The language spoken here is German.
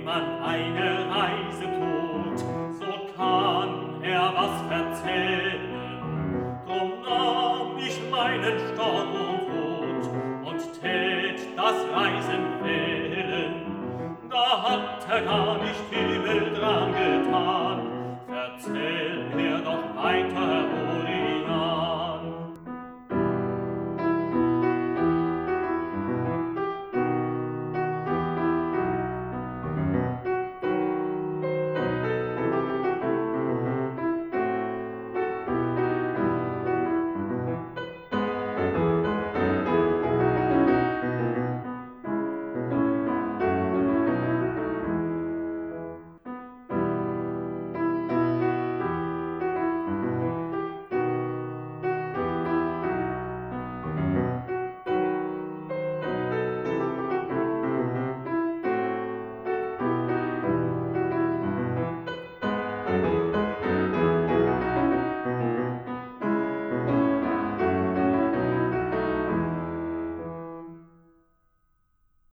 man eine Reise tut, so kann er was erzählen. Drum nahm ich meinen Stock und Hut und tät das Reisen wählen. Da hat er gar nicht